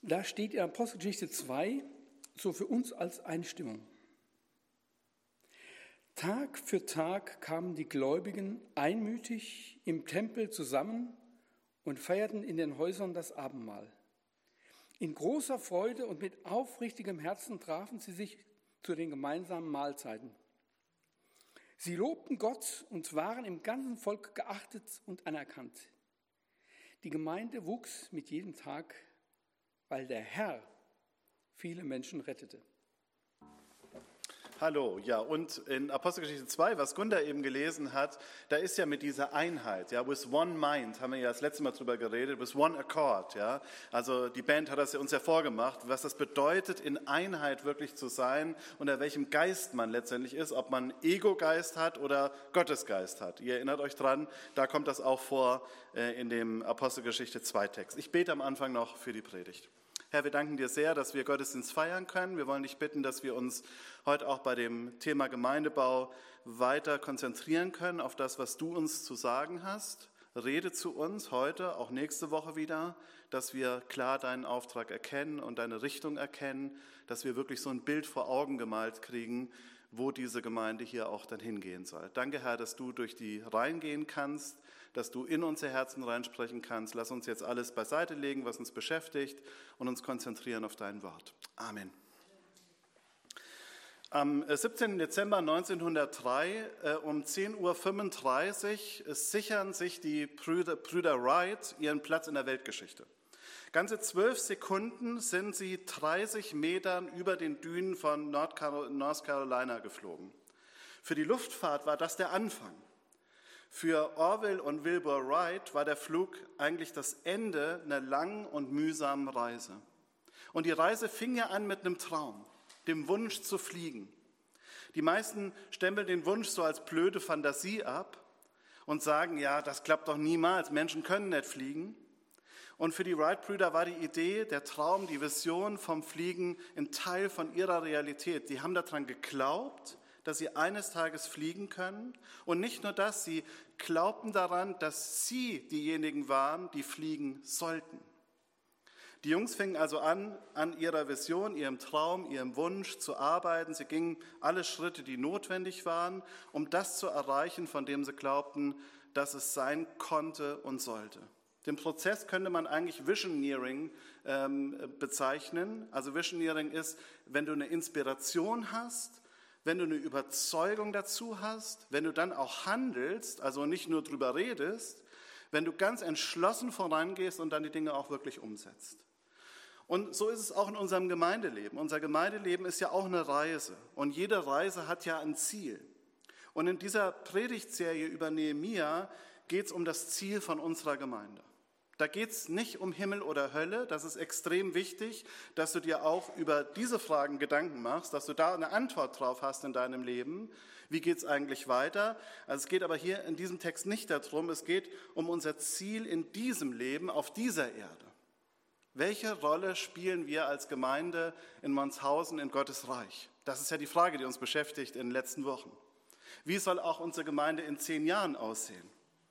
Da steht in Apostelgeschichte 2 so für uns als Einstimmung. Tag für Tag kamen die Gläubigen einmütig im Tempel zusammen und feierten in den Häusern das Abendmahl. In großer Freude und mit aufrichtigem Herzen trafen sie sich zu den gemeinsamen Mahlzeiten. Sie lobten Gott und waren im ganzen Volk geachtet und anerkannt. Die Gemeinde wuchs mit jedem Tag, weil der Herr viele Menschen rettete. Hallo, ja, und in Apostelgeschichte 2, was Gunda eben gelesen hat, da ist ja mit dieser Einheit, ja, with one mind, haben wir ja das letzte Mal drüber geredet, with one accord, ja, also die Band hat das ja uns ja vorgemacht, was das bedeutet, in Einheit wirklich zu sein, unter welchem Geist man letztendlich ist, ob man Ego-Geist hat oder Gottesgeist hat. Ihr erinnert euch dran, da kommt das auch vor in dem Apostelgeschichte 2 Text. Ich bete am Anfang noch für die Predigt. Herr, wir danken dir sehr, dass wir Gottesdienst feiern können. Wir wollen dich bitten, dass wir uns heute auch bei dem Thema Gemeindebau weiter konzentrieren können auf das, was du uns zu sagen hast. Rede zu uns heute, auch nächste Woche wieder, dass wir klar deinen Auftrag erkennen und deine Richtung erkennen, dass wir wirklich so ein Bild vor Augen gemalt kriegen, wo diese Gemeinde hier auch dann hingehen soll. Danke, Herr, dass du durch die Reihen gehen kannst, dass du in unser Herzen reinsprechen kannst. Lass uns jetzt alles beiseite legen, was uns beschäftigt und uns konzentrieren auf dein Wort. Amen. Am 17. Dezember 1903 um 10.35 Uhr sichern sich die Brüder Wright ihren Platz in der Weltgeschichte. Ganze 12 Sekunden sind sie 30 Metern über den Dünen von North Carolina geflogen. Für die Luftfahrt war das der Anfang. Für Orville und Wilbur Wright war der Flug eigentlich das Ende einer langen und mühsamen Reise. Und die Reise fing ja an mit einem Traum, dem Wunsch zu fliegen. Die meisten stempeln den Wunsch so als blöde Fantasie ab und sagen, ja, das klappt doch niemals, Menschen können nicht fliegen. Und für die Wright-Brüder war die Idee, der Traum, die Vision vom Fliegen ein Teil von ihrer Realität. Sie haben daran geglaubt, dass sie eines Tages fliegen können. Und nicht nur das, sie glaubten daran, dass sie diejenigen waren, die fliegen sollten. Die Jungs fingen also an ihrer Vision, ihrem Traum, ihrem Wunsch zu arbeiten. Sie gingen alle Schritte, die notwendig waren, um das zu erreichen, von dem sie glaubten, dass es sein konnte und sollte. Den Prozess könnte man eigentlich Visioneering bezeichnen. Also Visioneering ist, wenn du eine Inspiration hast, wenn du eine Überzeugung dazu hast, wenn du dann auch handelst, also nicht nur drüber redest, wenn du ganz entschlossen vorangehst und dann die Dinge auch wirklich umsetzt. Und so ist es auch in unserem Gemeindeleben. Unser Gemeindeleben ist ja auch eine Reise und jede Reise hat ja ein Ziel. Und in dieser Predigtserie über Nehemia geht es um das Ziel von unserer Gemeinde. Da geht es nicht um Himmel oder Hölle, das ist extrem wichtig, dass du dir auch über diese Fragen Gedanken machst, dass du da eine Antwort drauf hast in deinem Leben. Wie geht es eigentlich weiter? Also es geht aber hier in diesem Text nicht darum, es geht um unser Ziel in diesem Leben, auf dieser Erde. Welche Rolle spielen wir als Gemeinde in Monshausen in Gottes Reich? Das ist ja die Frage, die uns beschäftigt in den letzten Wochen. Wie soll auch unsere Gemeinde in 10 Jahren aussehen?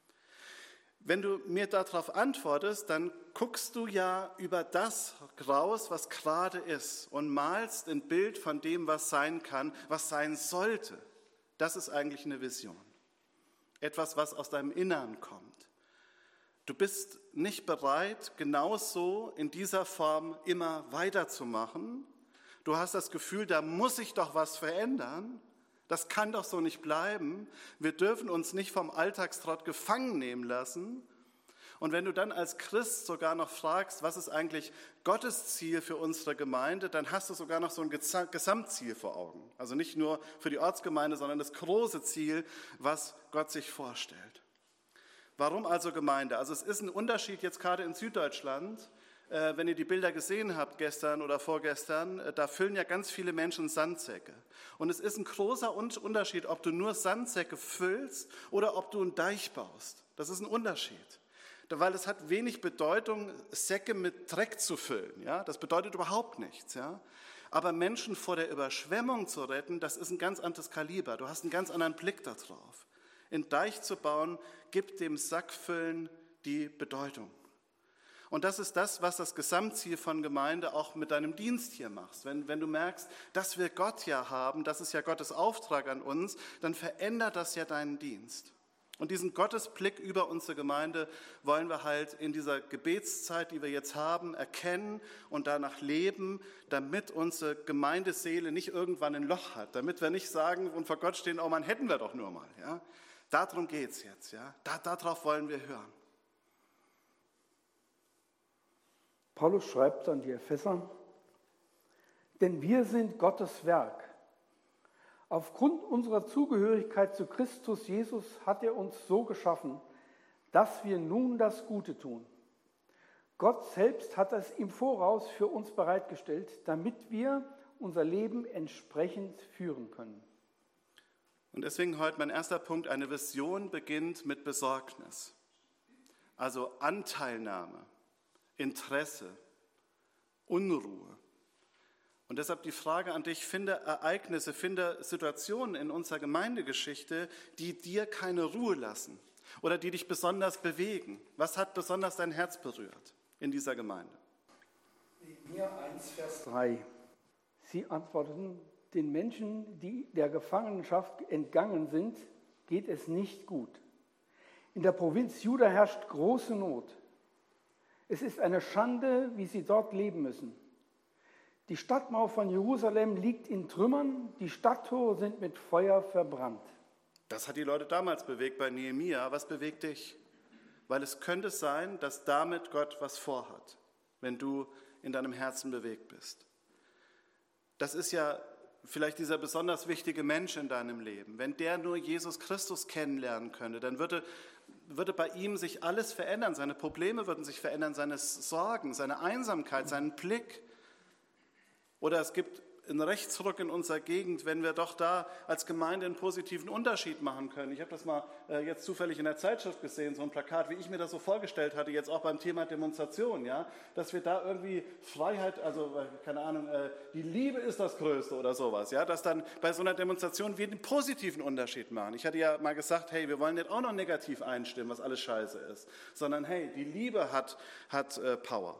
Wenn du mir darauf antwortest, dann guckst du ja über das raus, was gerade ist und malst ein Bild von dem, was sein kann, was sein sollte. Das ist eigentlich eine Vision. Etwas, was aus deinem Innern kommt. Du bist nicht bereit, genauso in dieser Form immer weiterzumachen. Du hast das Gefühl, da muss sich doch was verändern. Das kann doch so nicht bleiben. Wir dürfen uns nicht vom Alltagstrott gefangen nehmen lassen. Und wenn du dann als Christ sogar noch fragst, was ist eigentlich Gottes Ziel für unsere Gemeinde, dann hast du sogar noch so ein Gesamtziel vor Augen. Also nicht nur für die Ortsgemeinde, sondern das große Ziel, was Gott sich vorstellt. Warum also Gemeinde? Also es ist ein Unterschied jetzt gerade in Süddeutschland. Wenn ihr die Bilder gesehen habt gestern oder vorgestern, da füllen ja ganz viele Menschen Sandsäcke. Und es ist ein großer Unterschied, ob du nur Sandsäcke füllst oder ob du einen Deich baust. Das ist ein Unterschied. Weil es hat wenig Bedeutung, Säcke mit Dreck zu füllen. Ja? Das bedeutet überhaupt nichts. Ja? Aber Menschen vor der Überschwemmung zu retten, das ist ein ganz anderes Kaliber. Du hast einen ganz anderen Blick darauf. Einen Deich zu bauen, gibt dem Sackfüllen die Bedeutung. Und das ist das, was das Gesamtziel von Gemeinde auch mit deinem Dienst hier machst. Wenn du merkst, dass wir Gott ja haben, das ist ja Gottes Auftrag an uns, dann verändert das ja deinen Dienst. Und diesen Gottesblick über unsere Gemeinde wollen wir halt in dieser Gebetszeit, die wir jetzt haben, erkennen und danach leben, damit unsere Gemeindeseele nicht irgendwann ein Loch hat, damit wir nicht sagen und vor Gott stehen, oh Mann, hätten wir doch nur mal. Ja? Darum geht es jetzt. Ja? Darauf wollen wir hören. Paulus schreibt an die Epheser, denn wir sind Gottes Werk. Aufgrund unserer Zugehörigkeit zu Christus Jesus hat er uns so geschaffen, dass wir nun das Gute tun. Gott selbst hat es im Voraus für uns bereitgestellt, damit wir unser Leben entsprechend führen können. Und deswegen heute mein erster Punkt, eine Vision beginnt mit Besorgnis. Also Anteilnahme, Interesse, Unruhe. Und deshalb die Frage an dich, finde Ereignisse, finde Situationen in unserer Gemeindegeschichte, die dir keine Ruhe lassen oder die dich besonders bewegen. Was hat besonders dein Herz berührt in dieser Gemeinde? Nehemia 1, Vers 3. Sie antworteten, den Menschen, die der Gefangenschaft entgangen sind, geht es nicht gut. In der Provinz Juda herrscht große Not. Es ist eine Schande, wie sie dort leben müssen. Die Stadtmauer von Jerusalem liegt in Trümmern, die Stadttore sind mit Feuer verbrannt. Das hat die Leute damals bewegt bei Nehemia. Was bewegt dich? Weil es könnte sein, dass damit Gott was vorhat, wenn du in deinem Herzen bewegt bist. Das ist ja vielleicht dieser besonders wichtige Mensch in deinem Leben. Wenn der nur Jesus Christus kennenlernen könnte, dann würde bei ihm sich alles verändern. Seine Probleme würden sich verändern, seine Sorgen, seine Einsamkeit, seinen Blick. Oder es gibt einen Rechtsruck in unserer Gegend, wenn wir doch da als Gemeinde einen positiven Unterschied machen können. Ich habe das mal jetzt zufällig in der Zeitschrift gesehen, so ein Plakat, wie ich mir das so vorgestellt hatte, jetzt auch beim Thema Demonstration, ja, dass wir da irgendwie Freiheit, also keine Ahnung, die Liebe ist das Größte oder sowas, ja, dass dann bei so einer Demonstration wir einen positiven Unterschied machen. Ich hatte ja mal gesagt, hey, wir wollen nicht auch noch negativ einstimmen, was alles scheiße ist, sondern hey, die Liebe hat Power.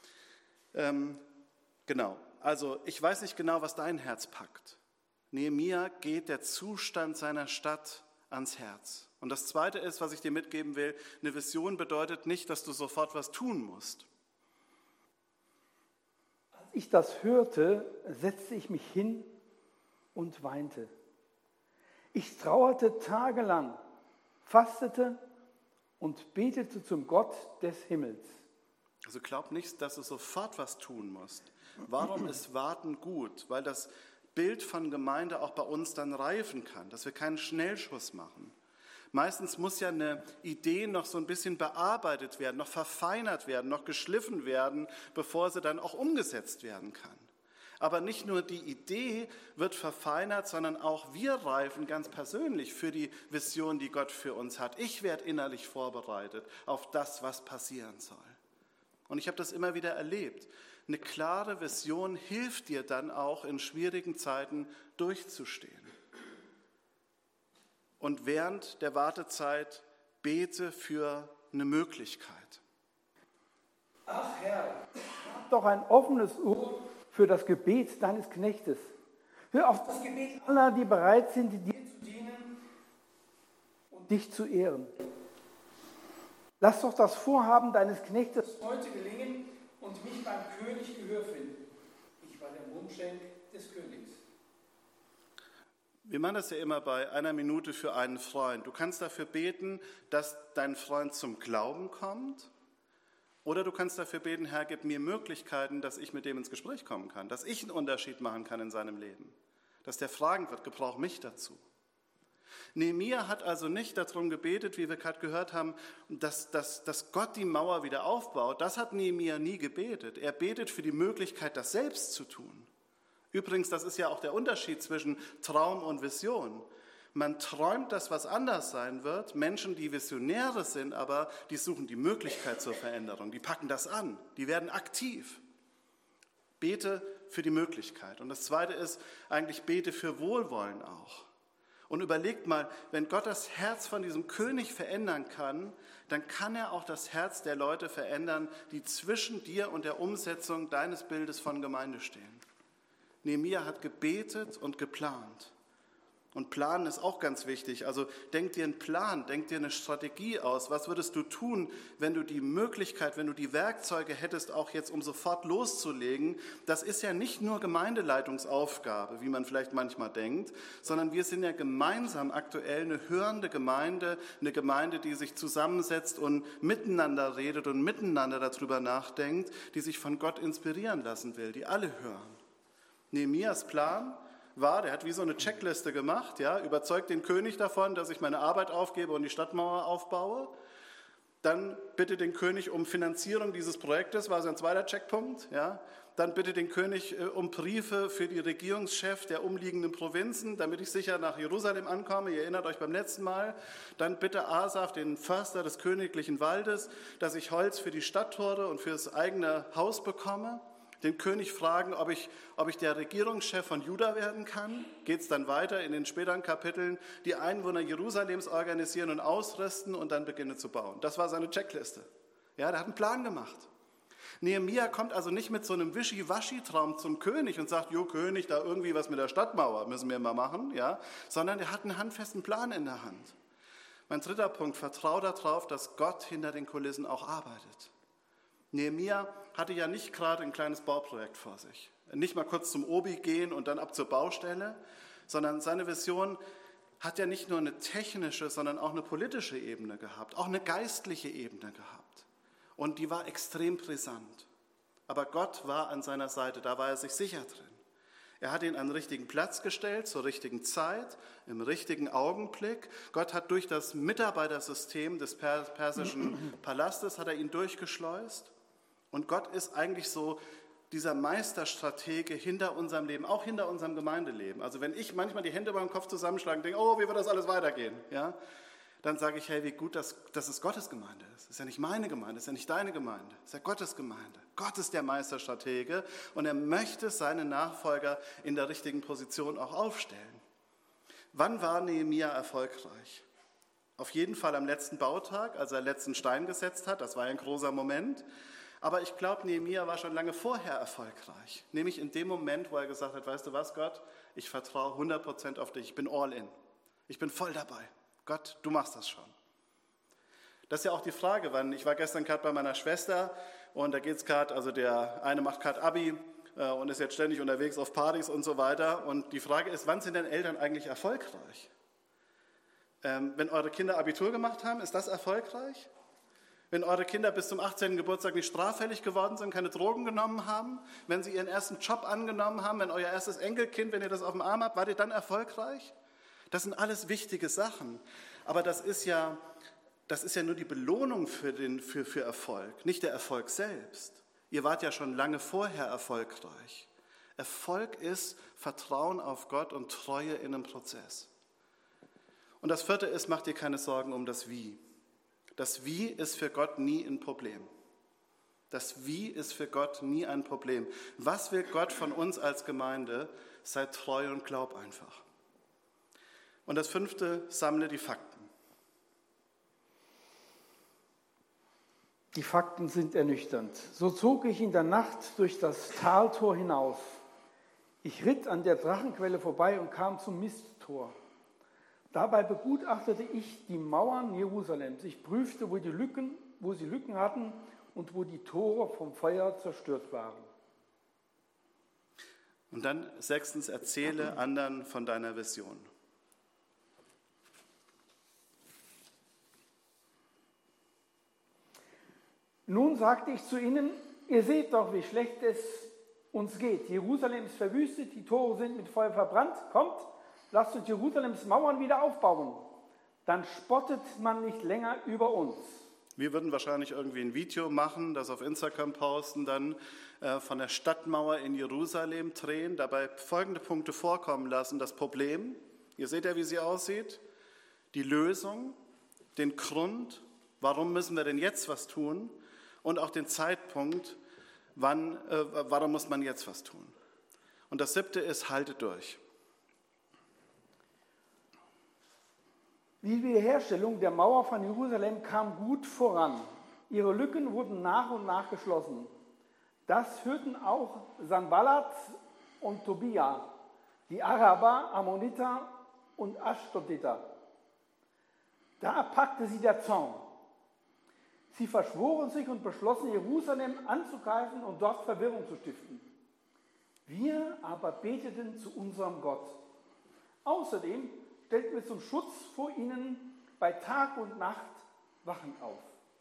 Genau. Also ich weiß nicht genau, was dein Herz packt. Nehemia geht der Zustand seiner Stadt ans Herz. Und das Zweite ist, was ich dir mitgeben will, eine Vision bedeutet nicht, dass du sofort was tun musst. Als ich das hörte, setzte ich mich hin und weinte. Ich trauerte tagelang, fastete und betete zum Gott des Himmels. Also glaub nicht, dass du sofort was tun musst. Warum ist Warten gut? Weil das Bild von Gemeinde auch bei uns dann reifen kann, dass wir keinen Schnellschuss machen. Meistens muss ja eine Idee noch so ein bisschen bearbeitet werden, noch verfeinert werden, noch geschliffen werden, bevor sie dann auch umgesetzt werden kann. Aber nicht nur die Idee wird verfeinert, sondern auch wir reifen ganz persönlich für die Vision, die Gott für uns hat. Ich werde innerlich vorbereitet auf das, was passieren soll. Und ich habe das immer wieder erlebt. Eine klare Vision hilft dir dann auch in schwierigen Zeiten durchzustehen. Und während der Wartezeit bete für eine Möglichkeit. Ach Herr, hab doch ein offenes Ohr für das Gebet deines Knechtes. Hör auf das Gebet aller, die bereit sind, dir zu dienen und dich zu ehren. Lass doch das Vorhaben deines Knechtes heute gelingen und mich beim König Gehör finden. Ich war der Mundschenk des Königs. Wir machen das ja immer bei einer Minute für einen Freund. Du kannst dafür beten, dass dein Freund zum Glauben kommt. Oder du kannst dafür beten, Herr, gib mir Möglichkeiten, dass ich mit dem ins Gespräch kommen kann, dass ich einen Unterschied machen kann in seinem Leben. Dass der fragen wird, gebrauch mich dazu. Nehemia hat also nicht darum gebetet, wie wir gerade gehört haben, dass Gott die Mauer wieder aufbaut. Das hat Nehemia nie gebetet. Er betet für die Möglichkeit, das selbst zu tun. Übrigens, das ist ja auch der Unterschied zwischen Traum und Vision. Man träumt, dass was anders sein wird. Menschen, die Visionäre sind, aber die suchen die Möglichkeit zur Veränderung. Die packen das an. Die werden aktiv. Bete für die Möglichkeit. Und das Zweite ist eigentlich, bete für Wohlwollen auch. Und überlegt mal, wenn Gott das Herz von diesem König verändern kann, dann kann er auch das Herz der Leute verändern, die zwischen dir und der Umsetzung deines Bildes von Gemeinde stehen. Nehemia hat gebetet und geplant. Und planen ist auch ganz wichtig. Also denk dir einen Plan, denk dir eine Strategie aus. Was würdest du tun, wenn du die Möglichkeit, wenn du die Werkzeuge hättest, auch jetzt um sofort loszulegen? Das ist ja nicht nur Gemeindeleitungsaufgabe, wie man vielleicht manchmal denkt, sondern wir sind ja gemeinsam aktuell eine hörende Gemeinde, eine Gemeinde, die sich zusammensetzt und miteinander redet und miteinander darüber nachdenkt, die sich von Gott inspirieren lassen will, die alle hören. Nehemias Plan war, der hat wie so eine Checkliste gemacht, ja, überzeugt den König davon, dass ich meine Arbeit aufgebe und die Stadtmauer aufbaue. Dann bitte den König um Finanzierung dieses Projektes, war sein zweiter Checkpunkt. Ja. Dann bitte den König um Briefe für die Regierungschefs der umliegenden Provinzen, damit ich sicher nach Jerusalem ankomme. Ihr erinnert euch beim letzten Mal. Dann bitte Asaf, den Förster des königlichen Waldes, dass ich Holz für die Stadttore und für das eigene Haus bekomme. Den König fragen, ob ich der Regierungschef von Juda werden kann. Geht es dann weiter in den späteren Kapiteln, die Einwohner Jerusalems organisieren und ausrüsten und dann beginnen zu bauen. Das war seine Checkliste. Ja, der hat einen Plan gemacht. Nehemia kommt also nicht mit so einem Wischi-Waschi-Traum zum König und sagt, jo König, da irgendwie was mit der Stadtmauer müssen wir mal machen, ja, sondern er hat einen handfesten Plan in der Hand. Mein dritter Punkt, vertrau darauf, dass Gott hinter den Kulissen auch arbeitet. Nehemia hatte ja nicht gerade ein kleines Bauprojekt vor sich. Nicht mal kurz zum Obi gehen und dann ab zur Baustelle, sondern seine Vision hat ja nicht nur eine technische, sondern auch eine politische Ebene gehabt, auch eine geistliche Ebene gehabt. Und die war extrem brisant. Aber Gott war an seiner Seite, da war er sich sicher drin. Er hat ihn an den richtigen Platz gestellt, zur richtigen Zeit, im richtigen Augenblick. Gott hat durch das Mitarbeitersystem des persischen Palastes, hat er ihn durchgeschleust. Und Gott ist eigentlich so dieser Meisterstratege hinter unserem Leben, auch hinter unserem Gemeindeleben. Also wenn ich manchmal die Hände über den Kopf zusammenschlage und denke, oh, wie wird das alles weitergehen? Ja, dann sage ich, hey, wie gut, dass es Gottes Gemeinde ist. Das ist ja nicht meine Gemeinde, das ist ja nicht deine Gemeinde, das ist ja Gottes Gemeinde. Gott ist der Meisterstratege und er möchte seine Nachfolger in der richtigen Position auch aufstellen. Wann war Nehemia erfolgreich? Auf jeden Fall am letzten Bautag, als er den letzten Stein gesetzt hat, das war ein großer Moment. Aber ich glaube, Nehemia war schon lange vorher erfolgreich. Nämlich in dem Moment, wo er gesagt hat, weißt du was, Gott, ich vertraue 100% auf dich, ich bin all in. Ich bin voll dabei. Gott, du machst das schon. Das ist ja auch die Frage, wann ich war gestern gerade bei meiner Schwester und da geht es gerade, also der eine macht gerade Abi und ist jetzt ständig unterwegs auf Partys und so weiter. Und die Frage ist, wann sind denn Eltern eigentlich erfolgreich? Wenn eure Kinder Abitur gemacht haben, ist das erfolgreich? Wenn eure Kinder bis zum 18. Geburtstag nicht straffällig geworden sind, keine Drogen genommen haben, wenn sie ihren ersten Job angenommen haben, wenn euer erstes Enkelkind, wenn ihr das auf dem Arm habt, wart ihr dann erfolgreich? Das sind alles wichtige Sachen. Aber das ist ja nur die Belohnung für Erfolg, nicht der Erfolg selbst. Ihr wart ja schon lange vorher erfolgreich. Erfolg ist Vertrauen auf Gott und Treue in einem Prozess. Und das vierte ist, mach dir keine Sorgen um das Wie. Das Wie ist für Gott nie ein Problem. Das Wie ist für Gott nie ein Problem. Was will Gott von uns als Gemeinde? Sei treu und glaub einfach. Und das fünfte, sammle die Fakten. Die Fakten sind ernüchternd. So zog ich in der Nacht durch das Taltor hinauf. Ich ritt an der Drachenquelle vorbei und kam zum Misttor. Dabei begutachtete ich die Mauern Jerusalems. Ich prüfte, wo sie Lücken hatten und wo die Tore vom Feuer zerstört waren. Und dann 6. erzähle anderen von deiner Vision. Nun sagte ich zu ihnen, ihr seht doch, wie schlecht es uns geht. Jerusalem ist verwüstet, die Tore sind mit Feuer verbrannt. Kommt, lasst uns Jerusalems Mauern wieder aufbauen. Dann spottet man nicht länger über uns. Wir würden wahrscheinlich irgendwie ein Video machen, das auf Instagram posten, dann von der Stadtmauer in Jerusalem drehen, dabei folgende Punkte vorkommen lassen. Das Problem, ihr seht ja, wie sie aussieht, die Lösung, den Grund, warum müssen wir denn jetzt was tun und auch den Zeitpunkt, warum muss man jetzt was tun. Und das 7. ist, halte durch. Die Wiederherstellung der Mauer von Jerusalem kam gut voran. Ihre Lücken wurden nach und nach geschlossen. Das hörten auch Sanballat und Tobia, die Araber, Ammoniter und Aschdoditer. Da packte sie der Zorn. Sie verschworen sich und beschlossen, Jerusalem anzugreifen und dort Verwirrung zu stiften. Wir aber beteten zu unserem Gott. Außerdem stellten wir zum Schutz vor ihnen bei Tag und Nacht Wachen auf.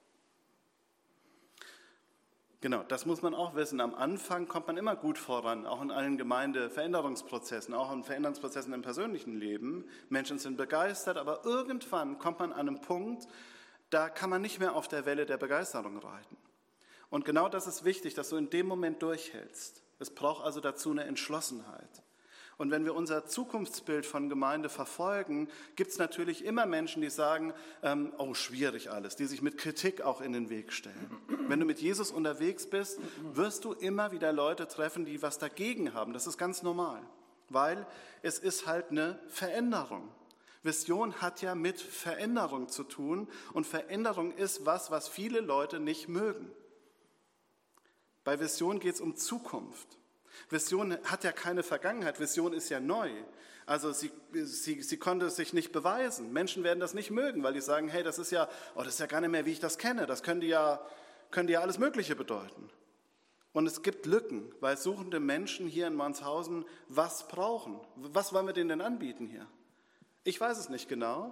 Genau, das muss man auch wissen. Am Anfang kommt man immer gut voran, auch in allen Gemeindeveränderungsprozessen, auch in Veränderungsprozessen im persönlichen Leben. Menschen sind begeistert, aber irgendwann kommt man an einen Punkt, da kann man nicht mehr auf der Welle der Begeisterung reiten. Und genau das ist wichtig, dass du in dem Moment durchhältst. Es braucht also dazu eine Entschlossenheit. Und wenn wir unser Zukunftsbild von Gemeinde verfolgen, gibt es natürlich immer Menschen, die sagen, oh, schwierig alles, die sich mit Kritik auch in den Weg stellen. Wenn du mit Jesus unterwegs bist, wirst du immer wieder Leute treffen, die was dagegen haben. Das ist ganz normal, weil es ist halt eine Veränderung. Vision hat ja mit Veränderung zu tun und Veränderung ist was viele Leute nicht mögen. Bei Vision geht es um Zukunft. Vision hat ja keine Vergangenheit, Vision ist ja neu. Also sie konnte sich nicht beweisen. Menschen werden das nicht mögen, weil die sagen, hey, das ist ja gar nicht mehr, wie ich das kenne. Das könnte ja alles Mögliche bedeuten. Und es gibt Lücken, weil suchende Menschen hier in Manshausen was brauchen. Was wollen wir denen denn anbieten hier? Ich weiß es nicht genau.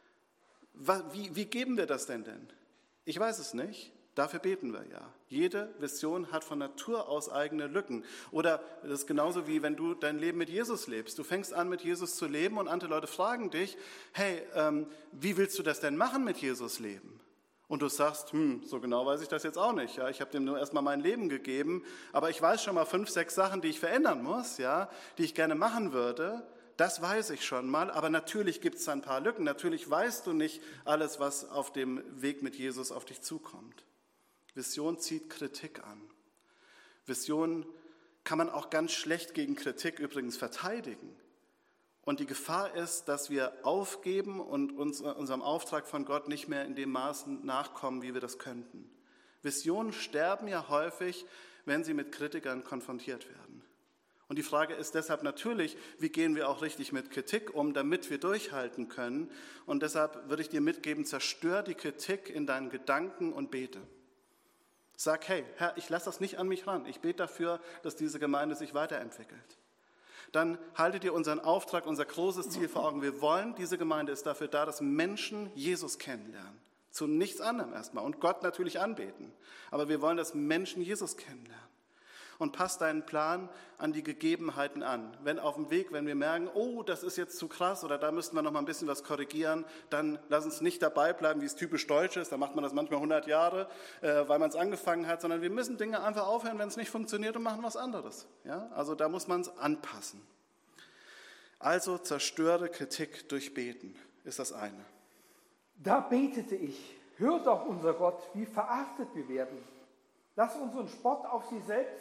Wie geben wir das denn? Ich weiß es nicht. Dafür beten wir ja. Jede Vision hat von Natur aus eigene Lücken. Oder das ist genauso wie wenn du dein Leben mit Jesus lebst. Du fängst an, mit Jesus zu leben und andere Leute fragen dich, hey, wie willst du das denn machen mit Jesus leben? Und du sagst, so genau weiß ich das jetzt auch nicht. Ja, ich habe dem nur erstmal mein Leben gegeben, aber ich weiß schon mal 5, 6 Sachen, die ich verändern muss, ja, die ich gerne machen würde. Das weiß ich schon mal, aber natürlich gibt es da ein paar Lücken. Natürlich weißt du nicht alles, was auf dem Weg mit Jesus auf dich zukommt. Vision zieht Kritik an. Vision kann man auch ganz schlecht gegen Kritik übrigens verteidigen. Und die Gefahr ist, dass wir aufgeben und unserem Auftrag von Gott nicht mehr in dem Maße nachkommen, wie wir das könnten. Visionen sterben ja häufig, wenn sie mit Kritikern konfrontiert werden. Und die Frage ist deshalb natürlich, wie gehen wir auch richtig mit Kritik um, damit wir durchhalten können. Und deshalb würde ich dir mitgeben, zerstör die Kritik in deinen Gedanken und bete. Sag, hey, Herr, ich lasse das nicht an mich ran. Ich bete dafür, dass diese Gemeinde sich weiterentwickelt. Dann haltet ihr unseren Auftrag, unser großes Ziel vor Augen. Wir wollen, diese Gemeinde ist dafür da, dass Menschen Jesus kennenlernen. Zu nichts anderem erstmal. Und Gott natürlich anbeten. Aber wir wollen, dass Menschen Jesus kennenlernen. Und passt deinen Plan an die Gegebenheiten an. Wenn auf dem Weg, wenn wir merken, oh, das ist jetzt zu krass oder da müssten wir noch mal ein bisschen was korrigieren, dann lass uns nicht dabei bleiben, wie es typisch deutsch ist. Da macht man das manchmal 100 Jahre, weil man es angefangen hat, sondern wir müssen Dinge einfach aufhören, wenn es nicht funktioniert und machen was anderes. Ja? Also da muss man es anpassen. Also zerstöre Kritik durch Beten, ist das eine. Da betete ich, hört doch unser Gott, wie verachtet wir werden. Lass ihren Spott auf sie selbst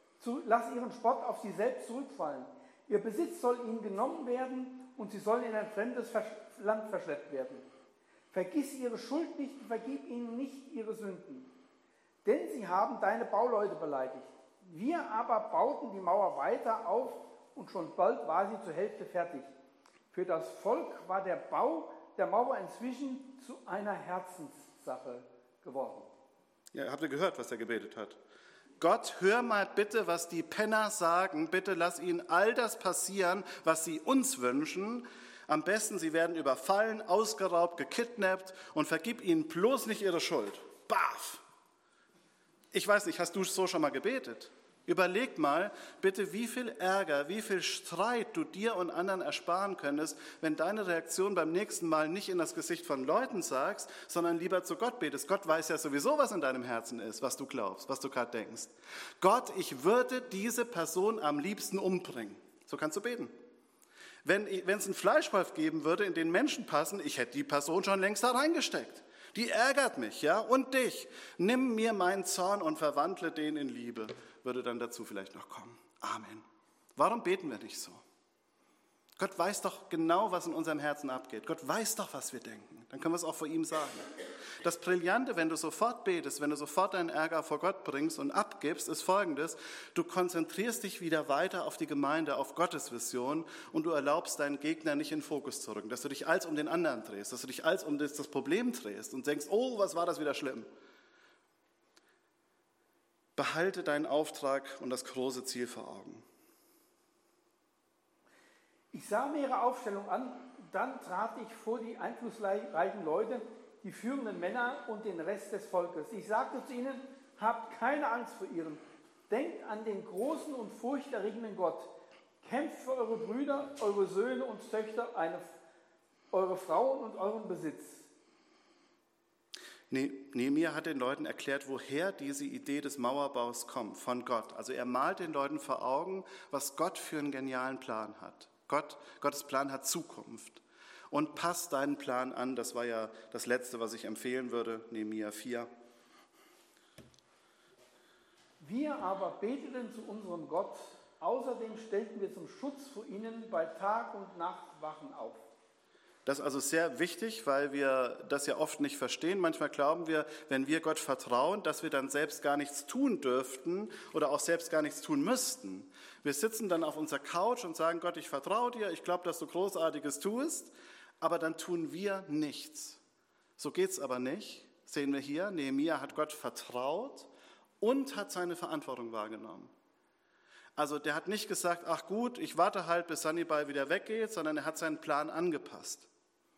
zurückfallen. Ihr Besitz soll ihnen genommen werden und sie sollen in ein fremdes Land verschleppt werden. Vergiss ihre Schuld nicht und vergib ihnen nicht ihre Sünden. Denn sie haben deine Bauleute beleidigt. Wir aber bauten die Mauer weiter auf und schon bald war sie zur Hälfte fertig. Für das Volk war der Bau der Mauer inzwischen zu einer Herzenssache geworden. Ja, habt ihr gehört, was er gebetet hat? Gott, hör mal bitte, was die Penner sagen. Bitte lass ihnen all das passieren, was sie uns wünschen. Am besten, sie werden überfallen, ausgeraubt, gekidnappt und vergib ihnen bloß nicht ihre Schuld. Baff! Ich weiß nicht, hast du so schon mal gebetet? Überleg mal bitte, wie viel Ärger, wie viel Streit du dir und anderen ersparen könntest, wenn deine Reaktion beim nächsten Mal nicht in das Gesicht von Leuten sagst, sondern lieber zu Gott betest. Gott weiß ja sowieso, was in deinem Herzen ist, was du glaubst, was du gerade denkst. Gott, ich würde diese Person am liebsten umbringen. So kannst du beten. Wenn es einen Fleischwolf geben würde, in den Menschen passen, ich hätte die Person schon längst da reingesteckt. Die ärgert mich, ja, und dich. Nimm mir meinen Zorn und verwandle den in Liebe. Würde dann dazu vielleicht noch kommen. Amen. Warum beten wir nicht so? Gott weiß doch genau, was in unserem Herzen abgeht. Gott weiß doch, was wir denken. Dann können wir es auch vor ihm sagen. Das Brillante, wenn du sofort betest, wenn du sofort deinen Ärger vor Gott bringst und abgibst, ist Folgendes. Du konzentrierst dich wieder weiter auf die Gemeinde, auf Gottes Vision und du erlaubst deinen Gegner nicht in den Fokus zu rücken, dass du dich als um den anderen drehst, dass du dich als um das Problem drehst und denkst, oh, was war das wieder schlimm. Behalte deinen Auftrag und das große Ziel vor Augen. Ich sah mir ihre Aufstellung an, dann trat ich vor die einflussreichen Leute, die führenden Männer und den Rest des Volkes. Ich sagte zu ihnen, habt keine Angst vor ihren. Denkt an den großen und furchterregenden Gott. Kämpft für eure Brüder, eure Söhne und Töchter, eure Frauen und euren Besitz. Nehemia hat den Leuten erklärt, woher diese Idee des Mauerbaus kommt, von Gott. Also er malt den Leuten vor Augen, was Gott für einen genialen Plan hat. Gottes Plan hat Zukunft und passt deinen Plan an. Das war ja das Letzte, was ich empfehlen würde, Nehemia 4. Wir aber beteten zu unserem Gott, außerdem stellten wir zum Schutz vor ihnen bei Tag und Nacht Wachen auf. Das ist also sehr wichtig, weil wir das ja oft nicht verstehen. Manchmal glauben wir, wenn wir Gott vertrauen, dass wir dann selbst gar nichts tun dürften oder auch selbst gar nichts tun müssten. Wir sitzen dann auf unserer Couch und sagen, Gott, ich vertraue dir, ich glaube, dass du Großartiges tust, aber dann tun wir nichts. So geht es aber nicht, sehen wir hier. Nehemia hat Gott vertraut und hat seine Verantwortung wahrgenommen. Also der hat nicht gesagt, ach gut, ich warte halt, bis Sanibal wieder weggeht, sondern er hat seinen Plan angepasst.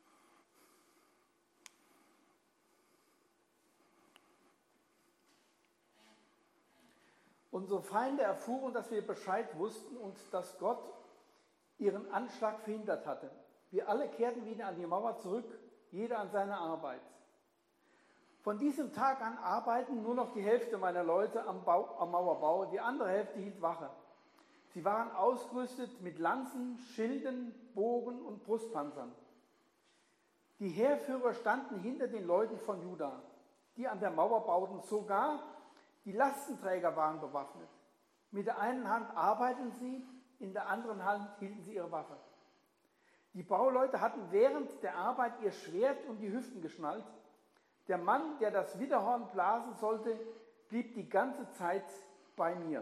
Unsere Feinde erfuhren, dass wir Bescheid wussten und dass Gott ihren Anschlag verhindert hatte. Wir alle kehrten wieder an die Mauer zurück, jeder an seine Arbeit. Von diesem Tag an arbeiten nur noch die Hälfte meiner Leute am Mauerbau, die andere Hälfte hielt Wache. Sie waren ausgerüstet mit Lanzen, Schilden, Bogen und Brustpanzern. Die Heerführer standen hinter den Leuten von Juda, die an der Mauer bauten. Sogar die Lastenträger waren bewaffnet. Mit der einen Hand arbeiteten sie, in der anderen Hand hielten sie ihre Waffe. Die Bauleute hatten während der Arbeit ihr Schwert um die Hüften geschnallt. Der Mann, der das Widderhorn blasen sollte, blieb die ganze Zeit bei mir.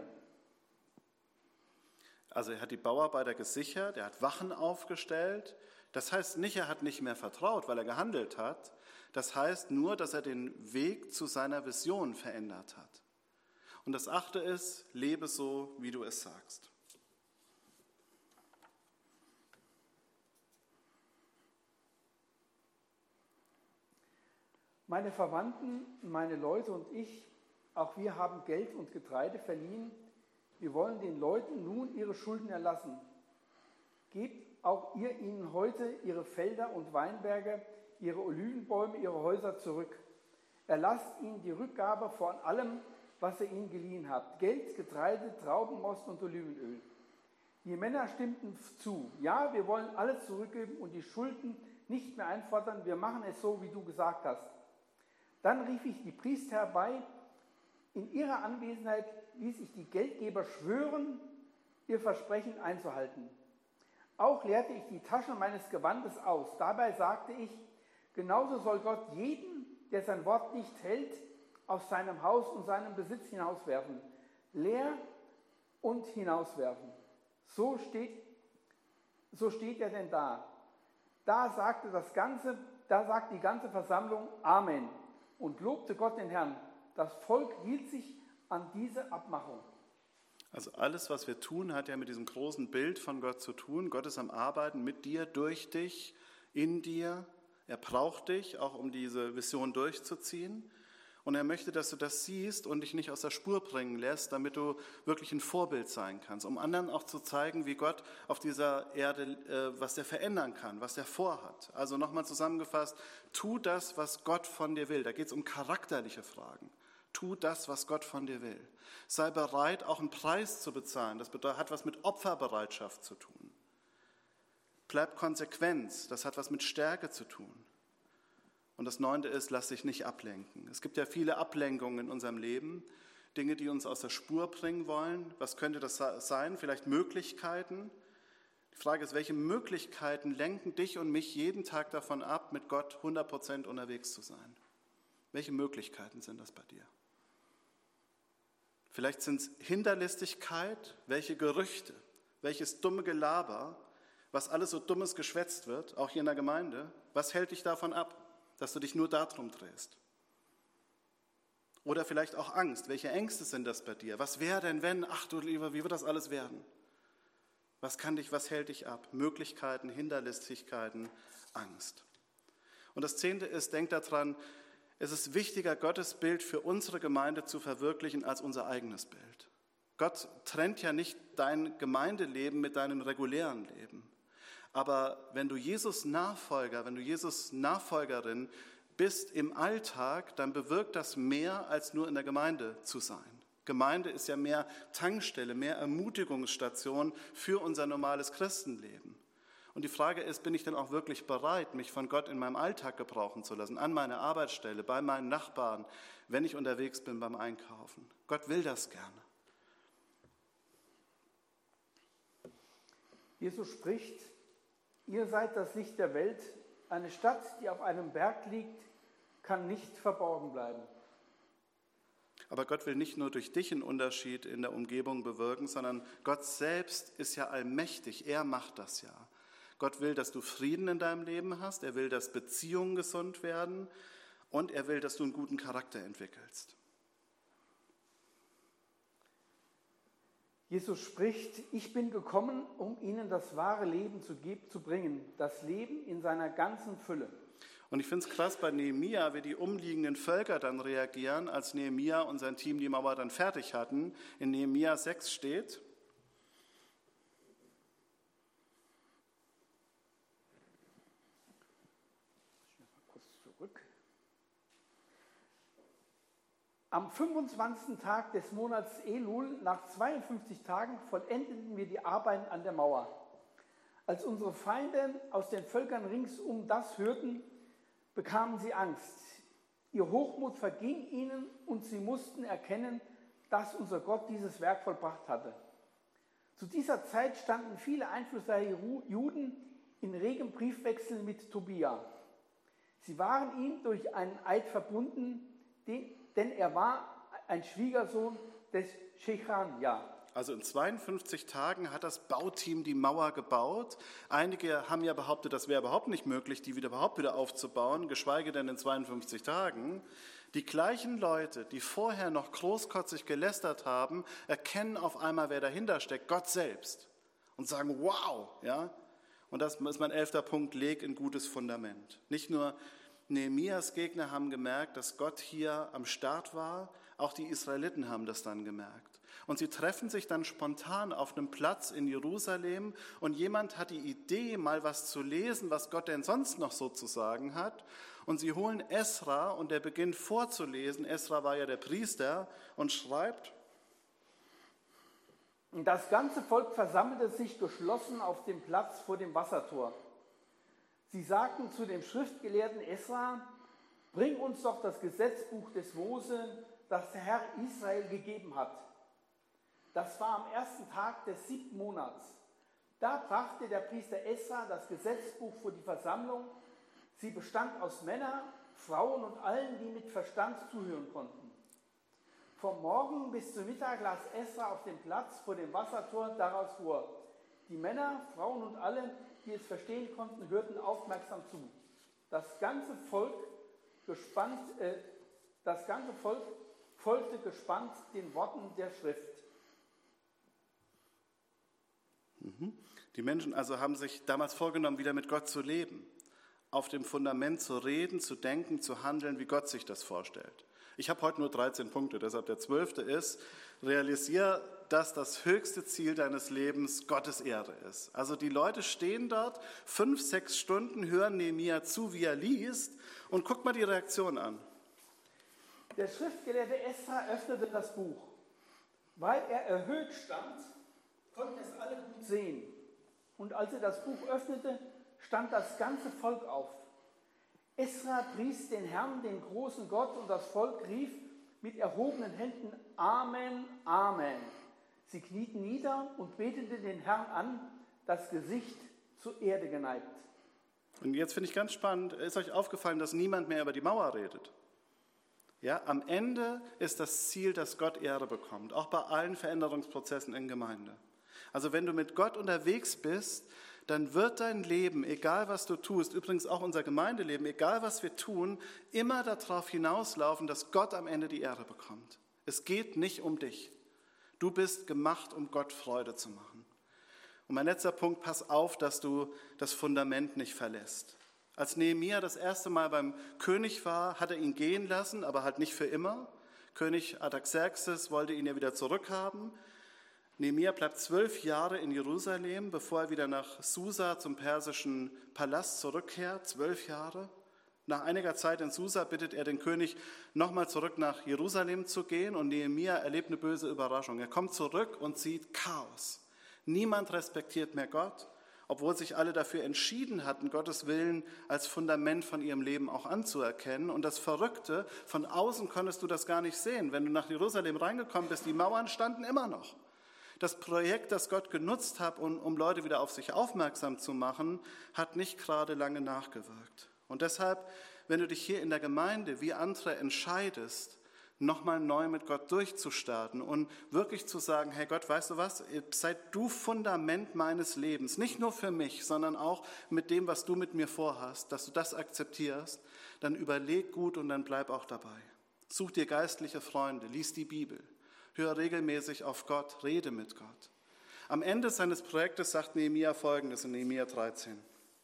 Also er hat die Bauarbeiter gesichert, er hat Wachen aufgestellt. Das heißt nicht, er hat nicht mehr vertraut, weil er gehandelt hat. Das heißt nur, dass er den Weg zu seiner Vision verändert hat. Und das 8. ist, lebe so, wie du es sagst. Meine Verwandten, meine Leute und ich, auch wir haben Geld und Getreide verliehen. Wir wollen den Leuten nun ihre Schulden erlassen. Gebt auch ihr ihnen heute ihre Felder und Weinberge, ihre Olivenbäume, ihre Häuser zurück. Erlasst ihnen die Rückgabe von allem, was ihr ihnen geliehen habt. Geld, Getreide, Traubenmost und Olivenöl. Die Männer stimmten zu. Ja, wir wollen alles zurückgeben und die Schulden nicht mehr einfordern. Wir machen es so, wie du gesagt hast. Dann rief ich die Priester herbei. In ihrer Anwesenheit ließ ich die Geldgeber schwören, ihr Versprechen einzuhalten. Auch leerte ich die Taschen meines Gewandes aus. Dabei sagte ich, genauso soll Gott jeden, der sein Wort nicht hält, aus seinem Haus und seinem Besitz hinauswerfen. Leer und hinauswerfen. So steht er denn da. Da sagte die ganze Versammlung Amen und lobte Gott den Herrn. Das Volk hielt sich an diese Abmachung. Also alles, was wir tun, hat ja mit diesem großen Bild von Gott zu tun. Gott ist am Arbeiten mit dir, durch dich, in dir. Er braucht dich, auch um diese Vision durchzuziehen. Und er möchte, dass du das siehst und dich nicht aus der Spur bringen lässt, damit du wirklich ein Vorbild sein kannst, um anderen auch zu zeigen, wie Gott auf dieser Erde, was er verändern kann, was er vorhat. Also nochmal zusammengefasst, tu das, was Gott von dir will. Da geht es um charakterliche Fragen. Tu das, was Gott von dir will. Sei bereit, auch einen Preis zu bezahlen. Das hat was mit Opferbereitschaft zu tun. Bleib konsequent. Das hat was mit Stärke zu tun. Und das 9. ist, lass dich nicht ablenken. Es gibt ja viele Ablenkungen in unserem Leben, Dinge, die uns aus der Spur bringen wollen. Was könnte das sein? Vielleicht Möglichkeiten. Die Frage ist, welche Möglichkeiten lenken dich und mich jeden Tag davon ab, mit Gott 100% unterwegs zu sein? Welche Möglichkeiten sind das bei dir? Vielleicht sind es Hinterlistigkeit, welche Gerüchte, welches dumme Gelaber, was alles so dummes geschwätzt wird, auch hier in der Gemeinde. Was hält dich davon ab, dass du dich nur darum drehst? Oder vielleicht auch Angst. Welche Ängste sind das bei dir? Was wäre denn, wenn, ach du Lieber, wie wird das alles werden? Was hält dich ab? Möglichkeiten, Hinterlistigkeiten, Angst. Und das 10. ist, denk daran, es ist wichtiger, Gottes Bild für unsere Gemeinde zu verwirklichen, als unser eigenes Bild. Gott trennt ja nicht dein Gemeindeleben mit deinem regulären Leben. Aber wenn du Jesus Nachfolger, wenn du Jesus Nachfolgerin bist im Alltag, dann bewirkt das mehr, als nur in der Gemeinde zu sein. Gemeinde ist ja mehr Tankstelle, mehr Ermutigungsstation für unser normales Christenleben. Und die Frage ist, bin ich denn auch wirklich bereit, mich von Gott in meinem Alltag gebrauchen zu lassen, an meiner Arbeitsstelle, bei meinen Nachbarn, wenn ich unterwegs bin beim Einkaufen? Gott will das gerne. Jesus spricht, ihr seid das Licht der Welt. Eine Stadt, die auf einem Berg liegt, kann nicht verborgen bleiben. Aber Gott will nicht nur durch dich einen Unterschied in der Umgebung bewirken, sondern Gott selbst ist ja allmächtig. Er macht das ja. Gott will, dass du Frieden in deinem Leben hast. Er will, dass Beziehungen gesund werden. Und er will, dass du einen guten Charakter entwickelst. Jesus spricht, ich bin gekommen, um ihnen das wahre Leben zu bringen. Das Leben in seiner ganzen Fülle. Und ich finde es krass bei Nehemia, wie die umliegenden Völker dann reagieren, als Nehemia und sein Team die Mauer dann fertig hatten. In Nehemia 6 steht, am 25. Tag des Monats Elul, nach 52 Tagen, vollendeten wir die Arbeiten an der Mauer. Als unsere Feinde aus den Völkern ringsum das hörten, bekamen sie Angst. Ihr Hochmut verging ihnen und sie mussten erkennen, dass unser Gott dieses Werk vollbracht hatte. Zu dieser Zeit standen viele einflussreiche Juden in regem Briefwechsel mit Tobia. Sie waren ihm durch einen Eid verbunden, denn er war ein Schwiegersohn des Shechania. Also in 52 Tagen hat das Bauteam die Mauer gebaut. Einige haben ja behauptet, das wäre überhaupt nicht möglich, die überhaupt wieder aufzubauen, geschweige denn in 52 Tagen. Die gleichen Leute, die vorher noch großkotzig gelästert haben, erkennen auf einmal, wer dahinter steckt, Gott selbst. Und sagen, wow, ja. Und das ist mein 11. Punkt, leg ein gutes Fundament. Nicht nur Nehemias Gegner haben gemerkt, dass Gott hier am Start war, auch die Israeliten haben das dann gemerkt. Und sie treffen sich dann spontan auf einem Platz in Jerusalem und jemand hat die Idee, mal was zu lesen, was Gott denn sonst noch so zu sagen hat. Und sie holen Esra und der beginnt vorzulesen. Esra war ja der Priester und schreibt. Das ganze Volk versammelte sich geschlossen auf dem Platz vor dem Wassertor. Sie sagten zu dem Schriftgelehrten Esra, bring uns doch das Gesetzbuch des Mose, das der Herr Israel gegeben hat. Das war am ersten Tag des 7. Monats. Da brachte der Priester Esra das Gesetzbuch vor die Versammlung. Sie bestand aus Männern, Frauen und allen, die mit Verstand zuhören konnten. Vom Morgen bis zum Mittag las Esra auf dem Platz vor dem Wassertor daraus vor. Die Männer, Frauen und alle, die es verstehen konnten, hörten aufmerksam zu. Das ganze Volk folgte gespannt den Worten der Schrift. Die Menschen also haben sich damals vorgenommen, wieder mit Gott zu leben, auf dem Fundament zu reden, zu denken, zu handeln, wie Gott sich das vorstellt. Ich habe heute nur 13 Punkte, deshalb der 12. ist, realisiere, dass das höchste Ziel deines Lebens Gottes Ehre ist. Also die Leute stehen dort 5, 6 Stunden, hören Nehemia zu, wie er liest und guck mal die Reaktion an. Der Schriftgelehrte Esra öffnete das Buch. Weil er erhöht stand, konnten es alle gut sehen. Und als er das Buch öffnete, stand das ganze Volk auf. Esra pries den Herrn, den großen Gott, und das Volk rief mit erhobenen Händen Amen, Amen. Sie knieten nieder und beteten den Herrn an, das Gesicht zur Erde geneigt. Und jetzt finde ich ganz spannend, ist euch aufgefallen, dass niemand mehr über die Mauer redet? Ja, am Ende ist das Ziel, dass Gott Ehre bekommt, auch bei allen Veränderungsprozessen in Gemeinde. Also wenn du mit Gott unterwegs bist, dann wird dein Leben, egal was du tust, übrigens auch unser Gemeindeleben, egal was wir tun, immer darauf hinauslaufen, dass Gott am Ende die Ehre bekommt. Es geht nicht um dich. Du bist gemacht, um Gott Freude zu machen. Und mein letzter Punkt, pass auf, dass du das Fundament nicht verlässt. Als Nehemia das erste Mal beim König war, hat er ihn gehen lassen, aber halt nicht für immer. König Artaxerxes wollte ihn ja wieder zurückhaben. Nehemia bleibt 12 Jahre in Jerusalem, bevor er wieder nach Susa zum persischen Palast zurückkehrt. 12 Jahre. Nach einiger Zeit in Susa bittet er den König, nochmal zurück nach Jerusalem zu gehen. Und Nehemia erlebt eine böse Überraschung. Er kommt zurück und sieht Chaos. Niemand respektiert mehr Gott, obwohl sich alle dafür entschieden hatten, Gottes Willen als Fundament von ihrem Leben auch anzuerkennen. Und das Verrückte, von außen konntest du das gar nicht sehen. Wenn du nach Jerusalem reingekommen bist, die Mauern standen immer noch. Das Projekt, das Gott genutzt hat, um Leute wieder auf sich aufmerksam zu machen, hat nicht gerade lange nachgewirkt. Und deshalb, wenn du dich hier in der Gemeinde wie andere entscheidest, nochmal neu mit Gott durchzustarten und wirklich zu sagen, hey Gott, weißt du was, sei du Fundament meines Lebens, nicht nur für mich, sondern auch mit dem, was du mit mir vorhast, dass du das akzeptierst, dann überleg gut und dann bleib auch dabei. Such dir geistliche Freunde, lies die Bibel, hör regelmäßig auf Gott, rede mit Gott. Am Ende seines Projektes sagt Nehemia Folgendes in Nehemia 13.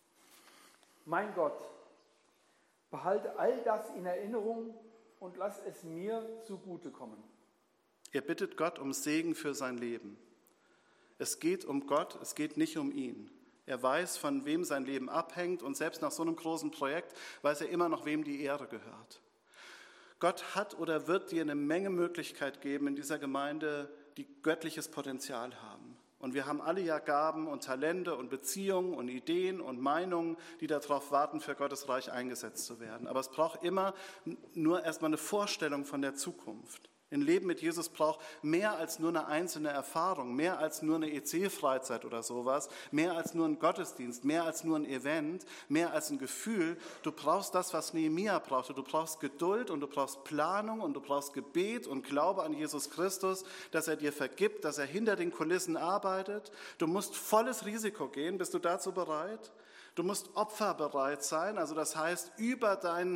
Mein Gott, behalte all das in Erinnerung und lass es mir zugutekommen. Er bittet Gott um Segen für sein Leben. Es geht um Gott, es geht nicht um ihn. Er weiß, von wem sein Leben abhängt und selbst nach so einem großen Projekt weiß er immer noch, wem die Ehre gehört. Gott hat oder wird dir eine Menge Möglichkeit geben in dieser Gemeinde, die göttliches Potenzial haben. Und wir haben alle ja Gaben und Talente und Beziehungen und Ideen und Meinungen, die darauf warten, für Gottes Reich eingesetzt zu werden. Aber es braucht immer nur erstmal eine Vorstellung von der Zukunft. Ein Leben mit Jesus braucht mehr als nur eine einzelne Erfahrung, mehr als nur eine EC-Freizeit oder sowas, mehr als nur ein Gottesdienst, mehr als nur ein Event, mehr als ein Gefühl. Du brauchst das, was Nehemia brauchte. Du brauchst Geduld und du brauchst Planung und du brauchst Gebet und Glaube an Jesus Christus, dass er dir vergibt, dass er hinter den Kulissen arbeitet. Du musst volles Risiko gehen. Bist du dazu bereit? Du musst opferbereit sein, also das heißt, über deine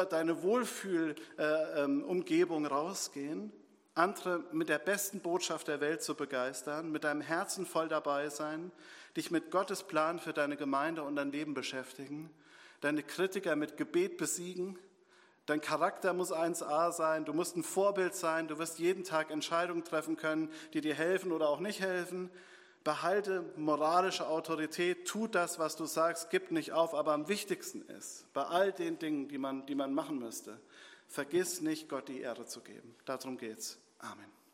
Wohlfühlumgebung rausgehen, andere mit der besten Botschaft der Welt zu begeistern, mit deinem Herzen voll dabei sein, dich mit Gottes Plan für deine Gemeinde und dein Leben beschäftigen, deine Kritiker mit Gebet besiegen. Dein Charakter muss 1A sein, du musst ein Vorbild sein, du wirst jeden Tag Entscheidungen treffen können, die dir helfen oder auch nicht helfen. Behalte moralische Autorität, tu das, was du sagst, gib nicht auf, aber am wichtigsten ist, bei all den Dingen, die man machen müsste, vergiss nicht, Gott die Ehre zu geben. Darum geht's. Amen.